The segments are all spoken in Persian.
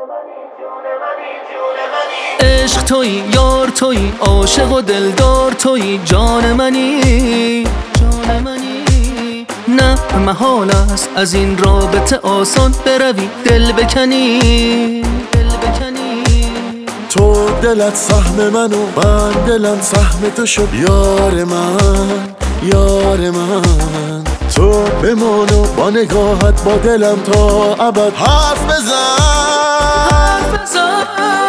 عشق تویی، یار تویی، عاشق و دلدار تویی، جان منی، جان منی. نه محال است از این رابطه آسان بروی دل بکنی، دل بکنی. تو دلت سهم من و من دلم سهم تو شد. یار من، یار من، تو بمان و با نگاهت با دلم تا ابد حرف بزن، حرف بزن.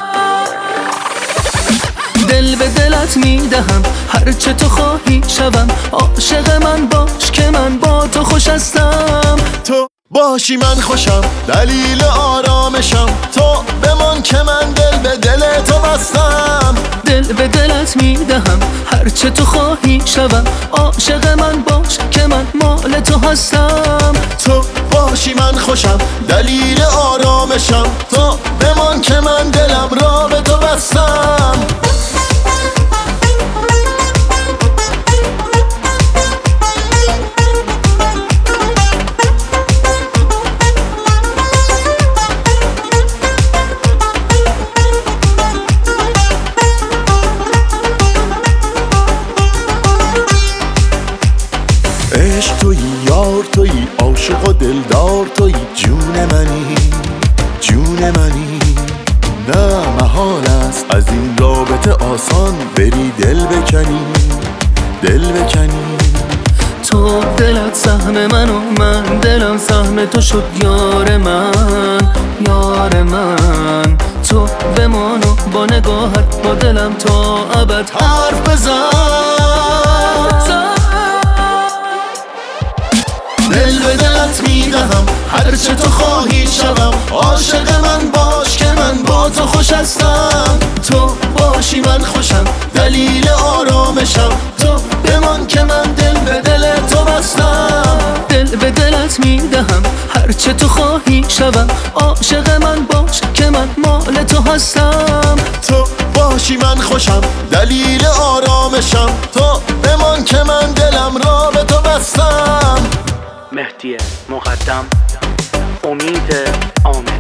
دل به دلت میدهم، هرچه تو خواهی شوم. عاشق من باش که من با تو خوش هستم. تو باشی من خوشم، دلیل آرامشم. تو بمان که من دل به دل تو بستم. دل به دلت میدهم، هرچه تو خواهی شوم. عاشق من باش که من مال تو هستم. تو باشی من خوشم، دلیل آرامشم. تو بمان که من دلم را به تو بستم. عشق تویی، یار تویی، عاشق و دلدار تویی، جون منی، جون منی. نه محال است از این رابطه آسان بری دل بکنی، دل بکنی. تو دلت سهم من و من دلم سهم تو شد. یار من، یار من، تو بمان و با نگاهت با دلم تا ابد حرف بزن. دل به دلت میدهم، هرچه تو خواهی شوم. عاشق من باش که من با تو خوش هستم. تو باشی من خوشم، دلیل آرامشم. تو بمان که من دل به دل تو بستم. دل به دلت میدهم، هرچه تو خواهی شوم. عاشق من باش که من مال تو هستم. تو باشی من خوشم، دلیل آرامشم. تو بمان که من دلم را به تو بستم. مهدی مقدم، امید عامر.